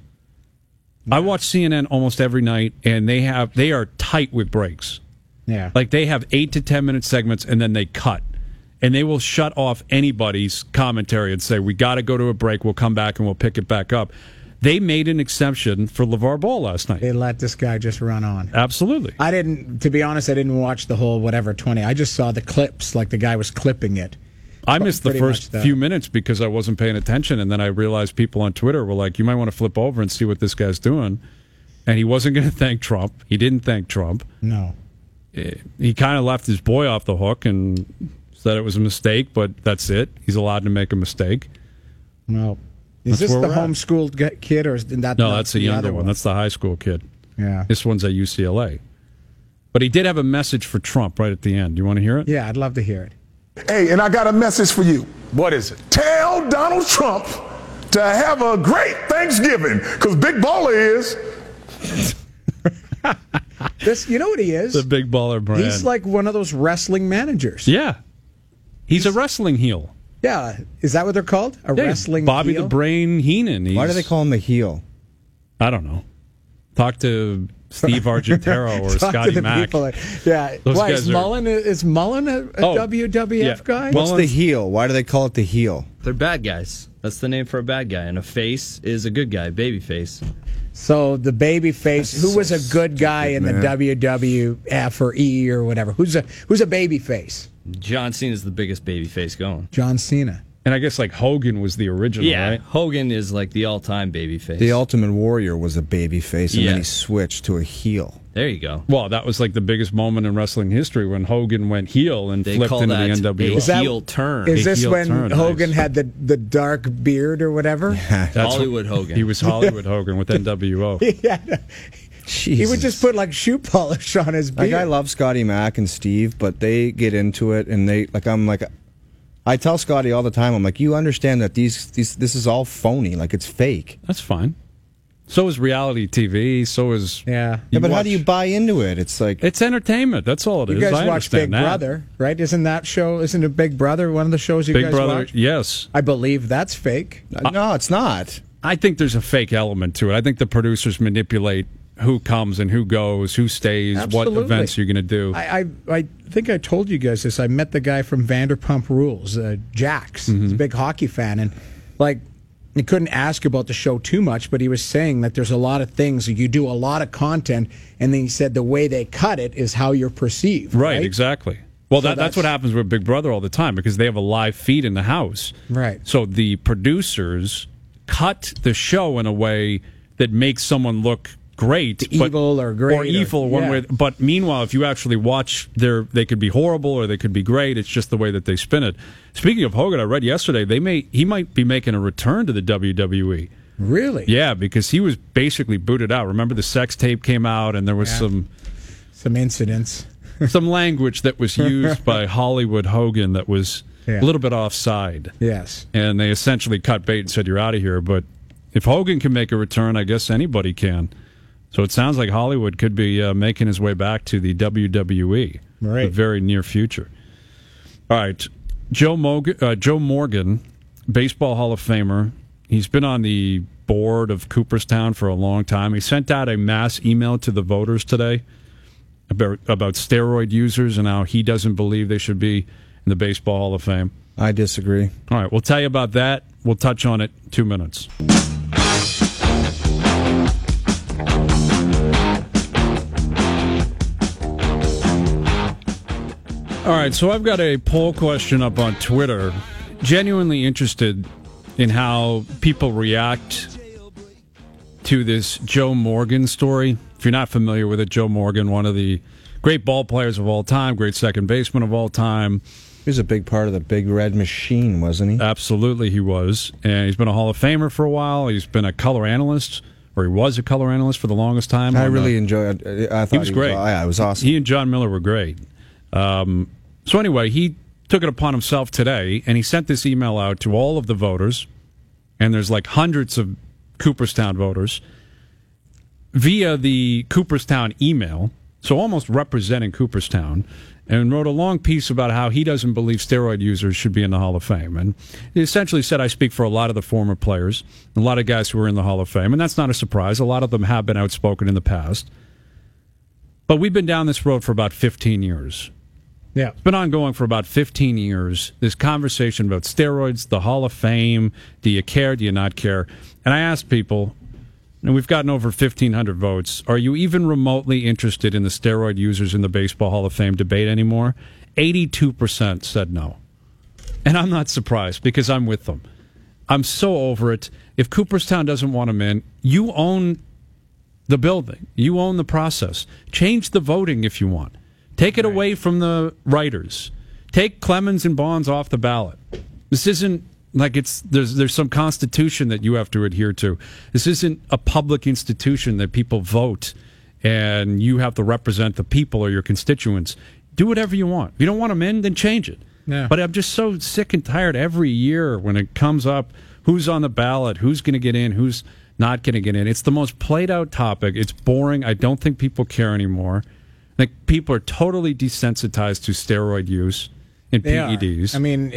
Speaker 4: I watch CNN almost every night, and they are tight with breaks.
Speaker 2: Yeah.
Speaker 4: Like they have 8 to 10 minute segments, and then they cut, and they will shut off anybody's commentary and say, "We got to go to a break. We'll come back and we'll pick it back up." They made an exception for LeVar Ball last night.
Speaker 2: They let this guy just run on.
Speaker 4: Absolutely.
Speaker 2: To be honest, I didn't watch the whole 20. I just saw the clips, like the guy was clipping it.
Speaker 4: I missed the
Speaker 2: Pretty
Speaker 4: first
Speaker 2: much that.
Speaker 4: few minutes because I wasn't paying attention, and then I realized people on Twitter were like, "You might want to flip over and see what this guy's doing." and he wasn't going to thank Trump. He didn't thank Trump.
Speaker 2: No.
Speaker 4: He kind of left his boy off the hook and said it was a mistake, but that's it. He's allowed to make a mistake.
Speaker 2: No. Is
Speaker 4: That's
Speaker 2: this
Speaker 4: where
Speaker 2: the
Speaker 4: we're at.
Speaker 2: homeschooled kid, or is that
Speaker 4: No,
Speaker 2: not
Speaker 4: that's the
Speaker 2: the
Speaker 4: younger
Speaker 2: other
Speaker 4: one. That's the high school kid.
Speaker 2: Yeah.
Speaker 4: This one's at UCLA. But he did have a message for Trump right at the end. You want to hear it?
Speaker 2: Yeah, I'd love to hear it.
Speaker 6: Hey, and I got a message for you.
Speaker 7: What is it?
Speaker 6: Tell Donald Trump to have a great Thanksgiving, because Big Baller is.
Speaker 2: This, you know what he is?
Speaker 4: The big baller brand.
Speaker 2: He's like one of those wrestling managers.
Speaker 4: Yeah. He's a wrestling heel.
Speaker 2: Yeah. Is that what they're called? A
Speaker 4: Yeah,
Speaker 2: wrestling
Speaker 4: Bobby
Speaker 2: heel?
Speaker 4: the Brain Heenan.
Speaker 3: Why do they call him the heel?
Speaker 4: I don't know. Talk to Steve Argentero or
Speaker 2: Talk
Speaker 4: Scotty
Speaker 2: to the
Speaker 4: Mack.
Speaker 2: people. Yeah.
Speaker 4: Those
Speaker 2: Why,
Speaker 4: guys
Speaker 2: is Mullen a
Speaker 4: Oh,
Speaker 2: WWF
Speaker 4: yeah.
Speaker 2: guy?
Speaker 4: Well,
Speaker 3: What's the heel? Why do they call it the heel?
Speaker 8: They're bad guys. That's the name for a bad guy. And a face is a good guy, baby face.
Speaker 2: So the baby face, who was a good guy in the
Speaker 3: man.
Speaker 2: WWF or E or whatever? Who's a baby face?
Speaker 8: John Cena's the biggest baby face going.
Speaker 2: John Cena.
Speaker 4: And I guess like Hogan was the original,
Speaker 8: Yeah,
Speaker 4: right?
Speaker 8: Hogan is like the all-time baby face.
Speaker 3: The Ultimate Warrior was a baby face, and then he
Speaker 8: Yes.
Speaker 3: switched to a heel.
Speaker 8: There you go.
Speaker 4: Well, that was like the biggest moment in wrestling history when Hogan went heel and
Speaker 8: They
Speaker 4: flipped
Speaker 8: call
Speaker 4: into
Speaker 8: that
Speaker 4: the NWO.
Speaker 8: a
Speaker 2: Is that-
Speaker 8: heel turn.
Speaker 2: Is
Speaker 4: Big
Speaker 2: this
Speaker 4: heel
Speaker 2: when
Speaker 4: turn,
Speaker 2: Hogan
Speaker 4: nice.
Speaker 2: had the dark beard or whatever?
Speaker 4: That's
Speaker 8: Hollywood
Speaker 4: what-
Speaker 8: Hogan.
Speaker 4: He was Hollywood Hogan with NWO.
Speaker 2: He would just put like shoe polish on his beard.
Speaker 3: Like, I love Scotty Mack and Steve, but they get into it, and I tell Scotty all the time, I'm like, you understand that this is all phony, like it's fake.
Speaker 4: That's fine. So is reality TV. So is
Speaker 2: Yeah.
Speaker 3: Yeah, but how
Speaker 4: watch-
Speaker 3: do you buy into it? It's like
Speaker 4: It's entertainment. That's all it is.
Speaker 2: You guys
Speaker 4: I
Speaker 2: watch Big
Speaker 4: understand that.
Speaker 2: Brother, right? Isn't it Big Brother one of the shows you
Speaker 4: Big
Speaker 2: guys
Speaker 4: Brother.
Speaker 2: watch?
Speaker 4: Yes.
Speaker 2: I believe that's fake.
Speaker 3: no, it's not.
Speaker 4: I think there's a fake element to it. I think the producers manipulate who comes and who goes, who stays,
Speaker 2: Absolutely.
Speaker 4: what events you're going to do.
Speaker 2: I think I told you guys this. I met the guy from Vanderpump Rules, Jax.
Speaker 4: Mm-hmm.
Speaker 2: He's a big hockey fan, and like he couldn't ask about the show too much, but he was saying that there's a lot of things. You do a lot of content, and then he said the way they cut it is how you're perceived.
Speaker 4: Right, exactly. Well,
Speaker 2: So
Speaker 4: that's what happens with Big Brother all the time because they have a live feed in the house.
Speaker 2: Right.
Speaker 4: So the producers cut the show in a way that makes someone look great,
Speaker 2: Evil or great.
Speaker 4: or evil one
Speaker 2: yeah.
Speaker 4: way. But meanwhile, if you actually watch, they could be horrible or they could be great. It's just the way that they spin it. Speaking of Hogan, I read yesterday he might be making a return to the WWE.
Speaker 2: Really?
Speaker 4: Yeah, because he was basically booted out. Remember the sex tape came out and there was
Speaker 2: Some incidents.
Speaker 4: some language that was used by Hollywood Hogan that was
Speaker 2: Yeah.
Speaker 4: a little bit offside.
Speaker 2: Yes.
Speaker 4: And they essentially cut bait and said, you're out of here. But if Hogan can make a return, I guess anybody can. So it sounds like Hollywood could be making his way back to the WWE in
Speaker 2: Right.
Speaker 4: the very near future. All right. Joe Morgan, Baseball Hall of Famer. He's been on the board of Cooperstown for a long time. He sent out a mass email to the voters today about steroid users and how he doesn't believe they should be in the Baseball Hall of Fame.
Speaker 3: I disagree.
Speaker 4: All right, we'll tell you about that. We'll touch on it 2 minutes. All right, so I've got a poll question up on Twitter. Genuinely interested in how people react to this Joe Morgan story. If you're not familiar with it, Joe Morgan, one of the great ball players of all time, great second baseman of all time.
Speaker 3: He was a big part of the Big Red Machine, wasn't he?
Speaker 4: Absolutely, he was. And he's been a Hall of Famer for a while. He's been a color analyst, or he was a color analyst for the longest time.
Speaker 3: I really enjoyed it. I thought
Speaker 4: He was great.
Speaker 3: Yeah, it was awesome.
Speaker 4: He and John Miller were great. So anyway, he took it upon himself today, and he sent this email out to all of the voters, and there's like hundreds of Cooperstown voters, via the Cooperstown email, so almost representing Cooperstown, and wrote a long piece about how he doesn't believe steroid users should be in the Hall of Fame. And he essentially said, I speak for a lot of the former players, a lot of guys who are in the Hall of Fame, and that's not a surprise. A lot of them have been outspoken in the past. But we've been down this road for about 15 years.
Speaker 2: Yeah.
Speaker 4: It's been ongoing for about 15 years, this conversation about steroids, the Hall of Fame, do you care, do you not care? And I asked people, and we've gotten over 1,500 votes, are you even remotely interested in the steroid users in the Baseball Hall of Fame debate anymore? 82% said no. And I'm not surprised, because I'm with them. I'm so over it. If Cooperstown doesn't want them in, you own the building. You own the process. Change the voting if you want. Take it away from the writers. Take Clemens and Bonds off the ballot. This isn't like there's some constitution that you have to adhere to. This isn't a public institution that people vote and you have to represent the people or your constituents. Do whatever you want. If you don't want them in, then change it.
Speaker 2: Yeah.
Speaker 4: But I'm just so sick and tired every year when it comes up, who's on the ballot, who's going to get in, who's not going to get in. It's the most played out topic. It's boring. I don't think people care anymore. I think people are totally desensitized to steroid use and PEDs.
Speaker 2: I mean,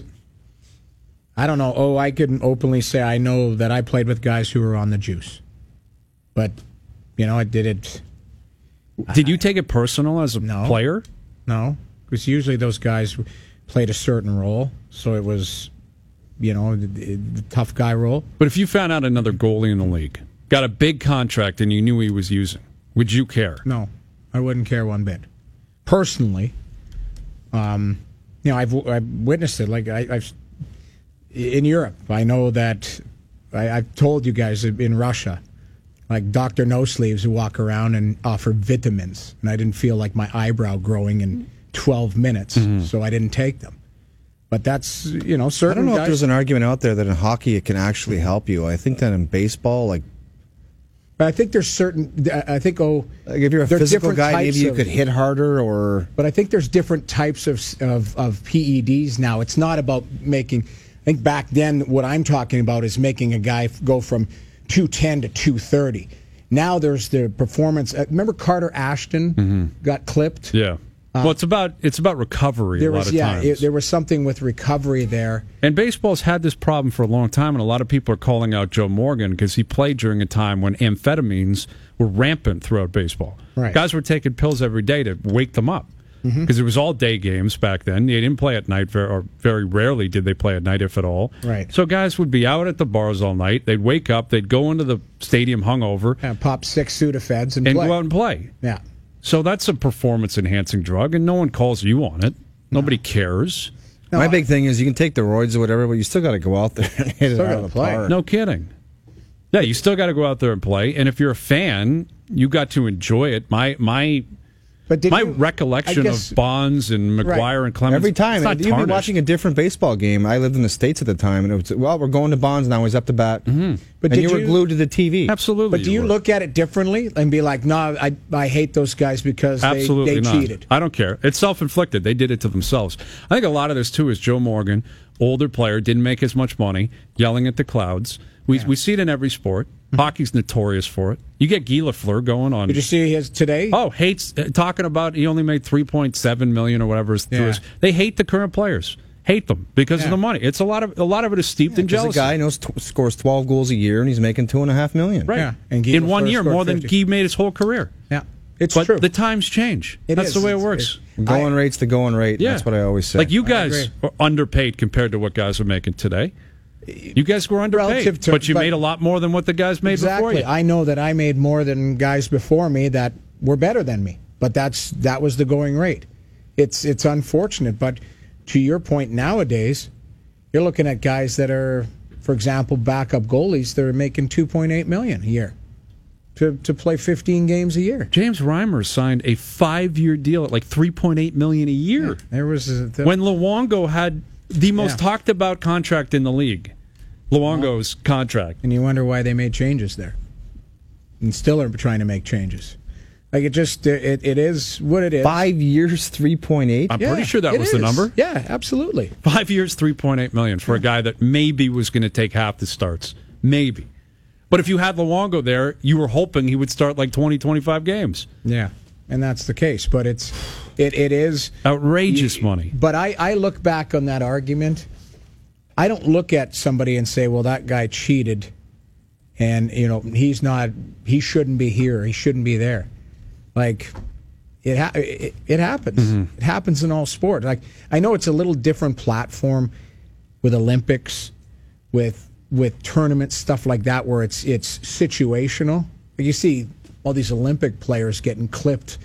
Speaker 2: I don't know. Oh, I can openly say I know that I played with guys who were on the juice. But, I did it.
Speaker 4: Did you take it personal as a player?
Speaker 2: No, because usually those guys played a certain role. So it was, the tough guy role.
Speaker 4: But if you found out another goalie in the league got a big contract and you knew he was using, would you care?
Speaker 2: No, I wouldn't care one bit. Personally, I've witnessed it. Like I've in Europe, I know that I've told you guys in Russia, like Dr. No Sleeves who walk around and offer vitamins, and I didn't feel like my eyebrow growing in 12 minutes, so I didn't take them. But that's, certain
Speaker 3: I don't know
Speaker 2: guys,
Speaker 3: if there's an argument out there that in hockey it can actually help you. I think that in baseball,
Speaker 2: I think there's certain. I think
Speaker 3: if you're a physical guy, maybe you could hit harder, or.
Speaker 2: But I think there's different types of PEDs now. It's not about making. I think back then, what I'm talking about is making a guy go from 210 to 230. Now there's the performance. Remember Carter Ashton got clipped?
Speaker 4: Yeah. Well, it's about recovery a lot of times.
Speaker 2: There was something with recovery there.
Speaker 4: And baseball's had this problem for a long time, and a lot of people are calling out Joe Morgan because he played during a time when amphetamines were rampant throughout baseball.
Speaker 2: Right.
Speaker 4: Guys were taking pills every day to wake them up because it was all day games back then. They didn't play at night, or very rarely did they play at night, if at all.
Speaker 2: Right.
Speaker 4: So guys would be out at the bars all night. They'd wake up. They'd go into the stadium hungover.
Speaker 2: And pop 6 Sudafeds and
Speaker 4: play.
Speaker 2: go
Speaker 4: out and play.
Speaker 2: Yeah.
Speaker 4: So that's a performance-enhancing drug, and no one calls you on it. Nobody cares.
Speaker 3: No, my big thing is you can take the roids or whatever, but you still got to go out there and hit it out of the park.
Speaker 4: No kidding. Yeah, you still got to go out there and play. And if you're a fan, you got to enjoy it. My recollection of Bonds and McGuire and Clemens.
Speaker 3: Every time.
Speaker 4: You've
Speaker 3: been watching a different baseball game. I lived in the States at the time, and it was, we're going to Bonds now. He's up to bat.
Speaker 2: But
Speaker 3: and you were glued to the TV.
Speaker 4: Absolutely.
Speaker 2: But do you look at it differently and be like, no, I hate those guys because they cheated?
Speaker 4: I don't care. It's self-inflicted. They did it to themselves. I think a lot of this, too, is Joe Morgan, older player, didn't make as much money, yelling at the clouds. We see it in every sport. Hockey's notorious for it. You get Guy Lafleur going on.
Speaker 2: Did you see his today?
Speaker 4: Oh, hates talking about he only made $3.7 million or whatever. They hate the current players. Hate them because of the money. It's a lot of it is steeped in jealousy.
Speaker 3: A guy scores 12 goals a year and he's making $2.5 million.
Speaker 4: Right.
Speaker 2: Yeah. And
Speaker 4: in 1 year, more than Guy made his whole career.
Speaker 2: Yeah. It's
Speaker 4: but
Speaker 2: true.
Speaker 4: The times change. That's the way it works.
Speaker 3: Going rate's the going rate. Yeah. That's what I always say.
Speaker 4: Like you guys are underpaid compared to what guys are making today. You guys were underpaid, but you made a lot more than what the guys made before you.
Speaker 2: I know that I made more than guys before me that were better than me, but that was the going rate. It's unfortunate, but to your point, nowadays you're looking at guys that are, for example, backup goalies that are making $2.8 million a year to play 15 games a year.
Speaker 4: James Reimer signed a 5-year deal at like $3.8 million a year.
Speaker 2: Yeah, there was
Speaker 4: when Luongo had the most talked about contract in the league. Luongo's contract.
Speaker 2: And you wonder why they made changes there. And still are trying to make changes. Like it is what it is.
Speaker 3: 5 years, 3.8.
Speaker 4: I'm pretty sure that was the number.
Speaker 2: Yeah, absolutely.
Speaker 4: 5 years, $3.8 million for a guy that maybe was going to take half the starts. Maybe. But if you had Luongo there, you were hoping he would start like 20, 25 games.
Speaker 2: Yeah. And that's the case. But it is
Speaker 4: outrageous money.
Speaker 2: But I look back on that argument. I don't look at somebody and say, well, that guy cheated and, he shouldn't be here. He shouldn't be there. Like, it happens. Mm-hmm. It happens in all sport. Like, I know it's a little different platform with Olympics, with tournaments, stuff like that, where it's situational. You see all these Olympic players getting clipped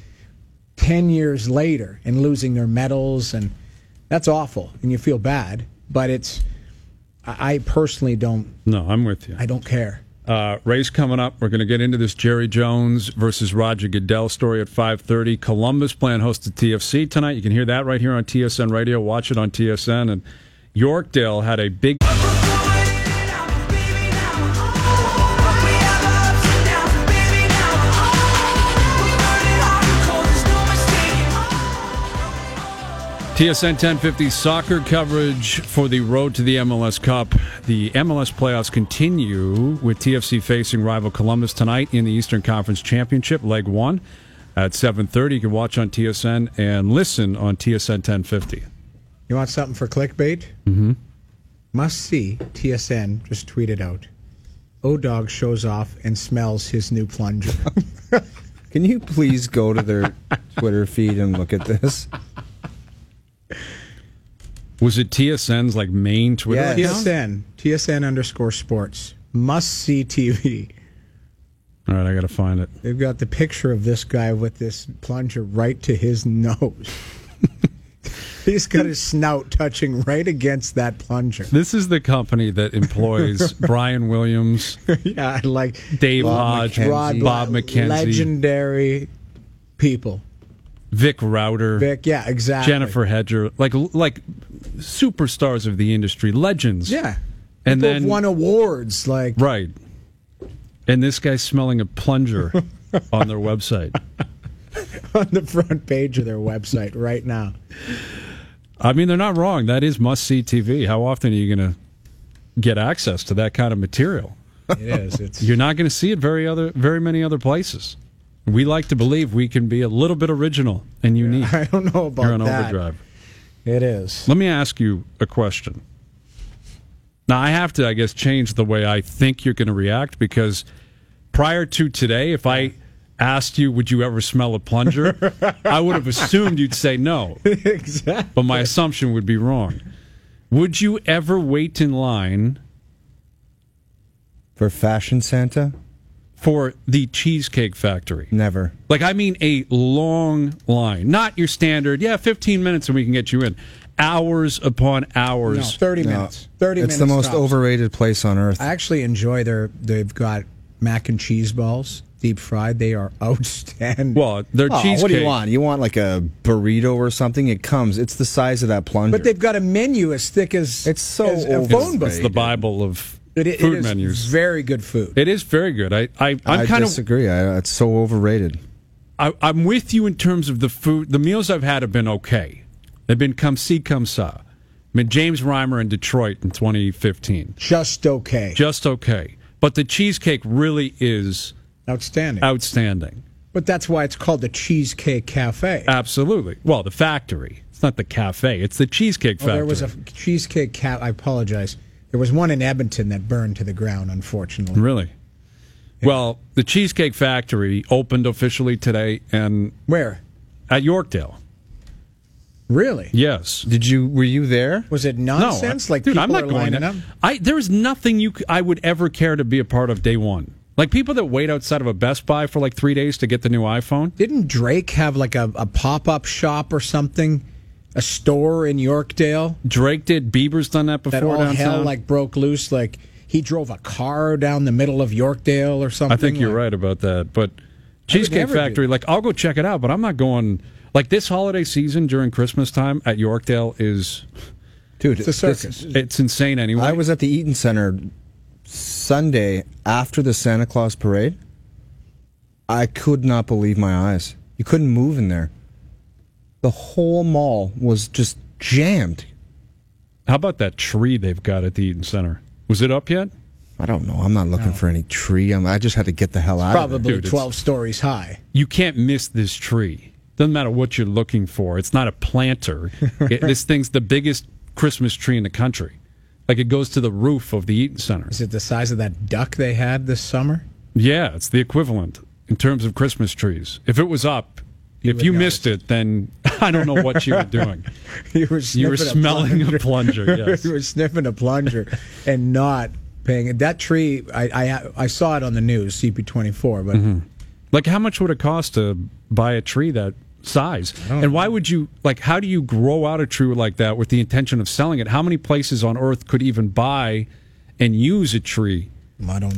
Speaker 2: 10 years later and losing their medals, and that's awful, and you feel bad. But I personally don't.
Speaker 4: No, I'm with you.
Speaker 2: I don't care.
Speaker 4: Race coming up. We're going to get into this Jerry Jones versus Roger Goodell story at 5:30. Columbus playing host to TFC tonight. You can hear that right here on TSN Radio. Watch it on TSN. And Yorkdale had a big... TSN 1050 soccer coverage for the road to the MLS Cup. The MLS playoffs continue with TFC facing rival Columbus tonight in the Eastern Conference Championship, Leg 1 at 7:30. You can watch on TSN and listen on TSN 1050.
Speaker 2: You want something for clickbait? Mm-hmm. Must see TSN just tweeted out. O-Dog shows off and smells his new plunger.
Speaker 3: Can you please go to their Twitter feed and look at this?
Speaker 4: Was it TSN's main Twitter account?
Speaker 2: TSN_sports. Must see TV.
Speaker 4: All right, I got to find it.
Speaker 2: They've got the picture of this guy with this plunger right to his nose. He's got his snout touching right against that plunger.
Speaker 4: This is the company that employs Brian Williams,
Speaker 2: Yeah, like
Speaker 4: Dave Hodge, Bob McKenzie,
Speaker 2: legendary people.
Speaker 4: Vic Rauter,
Speaker 2: Yeah, exactly.
Speaker 4: Jennifer Hedger, like superstars of the industry, legends.
Speaker 2: Yeah,
Speaker 4: and
Speaker 2: people
Speaker 4: then
Speaker 2: have won awards.
Speaker 4: Right, and this guy's smelling a plunger on their website.
Speaker 2: On the front page of their website right now.
Speaker 4: I mean, they're not wrong. That is must-see TV. How often are you going to get access to that kind of material?
Speaker 2: It is.
Speaker 4: You're not going to see it very many other places. We like to believe we can be a little bit original and unique.
Speaker 2: I don't know about
Speaker 4: here on
Speaker 2: that.
Speaker 4: Overdrive.
Speaker 2: It is.
Speaker 4: Let me ask you a question. Now, I have to, I guess, change the way I think you're going to react, because prior to today, if I asked you, would you ever smell a plunger, I would have assumed you'd say no.
Speaker 2: Exactly.
Speaker 4: But my assumption would be wrong. Would you ever wait in line
Speaker 3: For Fashion Santa?
Speaker 4: for the Cheesecake Factory?
Speaker 3: Never.
Speaker 4: I mean a long line. Not your standard, 15 minutes and we can get you in. Hours upon hours.
Speaker 2: No, 30 minutes. 30 minutes.
Speaker 3: It's the most
Speaker 2: tops.
Speaker 3: overrated place on earth.
Speaker 2: I actually enjoy they've got mac and cheese balls, deep fried. They are outstanding.
Speaker 4: Well, their cheesecake.
Speaker 3: What do you want? You want a burrito or something? It comes. It's the size of that plunger.
Speaker 2: But they've got a menu as thick as
Speaker 3: It's so
Speaker 2: as a
Speaker 3: overrated.
Speaker 2: phone book.
Speaker 4: It's the Bible of
Speaker 2: It
Speaker 4: food
Speaker 2: is
Speaker 4: menus.
Speaker 2: very good food.
Speaker 4: It is very good. I
Speaker 3: I disagree. It's so overrated.
Speaker 4: I'm with you in terms of the food. The meals I've had have been okay. They've been come see, come saw. I mean, James Reimer in Detroit in 2015.
Speaker 2: Just okay.
Speaker 4: Just okay. But the cheesecake really is
Speaker 2: Outstanding. But that's why it's called the Cheesecake Cafe.
Speaker 4: Absolutely. Well, the factory. It's not the cafe. It's the Cheesecake Factory.
Speaker 2: There was a Cheesecake I apologize. There was one in Edmonton that burned to the ground, unfortunately.
Speaker 4: Really? Well, the Cheesecake Factory opened officially today, and
Speaker 2: Where?
Speaker 4: at Yorkdale.
Speaker 2: Really?
Speaker 4: Yes.
Speaker 3: Were you there?
Speaker 2: Was it nonsense?
Speaker 4: Dude,
Speaker 2: people
Speaker 4: I'm not
Speaker 2: are
Speaker 4: going
Speaker 2: lining
Speaker 4: there.
Speaker 2: up?
Speaker 4: There is nothing I would ever care to be a part of day one. People that wait outside of a Best Buy for 3 days to get the new iPhone.
Speaker 2: Didn't Drake have a pop-up shop or something? A store in Yorkdale?
Speaker 4: Drake did. Bieber's done that before
Speaker 2: That all
Speaker 4: downtown.
Speaker 2: hell broke loose? He drove a car down the middle of Yorkdale or something?
Speaker 4: I think you're right about that. But Cheesecake
Speaker 2: never
Speaker 4: Factory, I'll go check it out, but I'm not going... this holiday season during Christmas time at Yorkdale is...
Speaker 3: Dude,
Speaker 2: It's a circus.
Speaker 4: It's insane anyway.
Speaker 3: I was at the Eaton Center Sunday after the Santa Claus parade. I could not believe my eyes. You couldn't move in there. The whole mall was just jammed.
Speaker 4: How about that tree they've got at the Eaton Center? Was it up yet?
Speaker 3: I don't know. I'm not looking for any tree. I just had to get the hell out of there.
Speaker 2: Probably
Speaker 4: Dude,
Speaker 2: 12 stories high.
Speaker 4: You can't miss this tree. Doesn't matter what you're looking for. It's not a planter. This thing's the biggest Christmas tree in the country. It goes to the roof of the Eaton Center.
Speaker 2: Is it the size of that duck they had this summer?
Speaker 4: Yeah, it's the equivalent in terms of Christmas trees. If it was up, if you missed it, then I don't know what you were doing.
Speaker 2: You were
Speaker 4: smelling a plunger, yes.
Speaker 2: You were sniffing a plunger and not paying it. That tree, I saw it on the news, CP24, but...
Speaker 4: How much would it cost to buy a tree that size? And why would you, how do you grow out a tree like that with the intention of selling it? How many places on earth could even buy and use a tree?
Speaker 2: I don't know.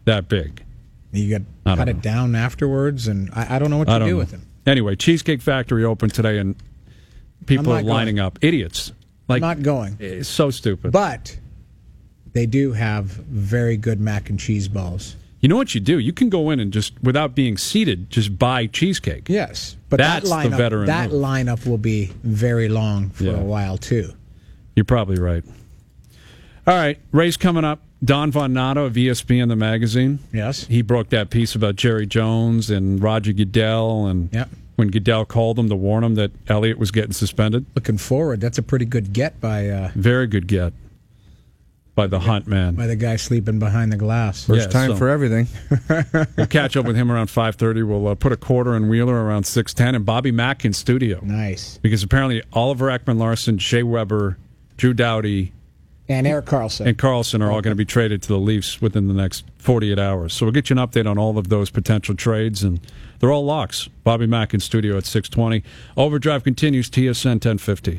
Speaker 4: that big.
Speaker 2: You got cut it down afterwards, and I don't know what to do with him.
Speaker 4: Anyway, Cheesecake Factory opened today, and people are lining up. Idiots.
Speaker 2: I'm not going.
Speaker 4: It's so stupid.
Speaker 2: But they do have very good mac and cheese balls.
Speaker 4: You know what you do? You can go in and just, without being seated, just buy cheesecake.
Speaker 2: Yes. But
Speaker 4: That's the veteran
Speaker 2: that
Speaker 4: move.
Speaker 2: lineup will be very long for a while, too.
Speaker 4: You're probably right. All right, race coming up. Don Von Nato of ESPN, the magazine.
Speaker 2: Yes.
Speaker 4: He broke that piece about Jerry Jones and Roger Goodell, and when Goodell called him to warn him that Elliott was getting suspended.
Speaker 2: Looking forward. That's a pretty good get by...
Speaker 4: Very good get by the Hunt man.
Speaker 2: By the guy sleeping behind the glass.
Speaker 3: First time for everything.
Speaker 4: We'll catch up with him around 5:30. We'll put a quarter in Wheeler around 6:10, and Bobby Mack in studio.
Speaker 2: Nice.
Speaker 4: Because apparently Oliver Ekman-Larsson, Shea Weber, Drew Doughty...
Speaker 2: And Eric Carlson.
Speaker 4: And Carlson are all going to be traded to the Leafs within the next 48 hours. So we'll get you an update on all of those potential trades, and they're all locks. Bobby Mack in studio at 6:20. Overdrive continues, TSN 1050.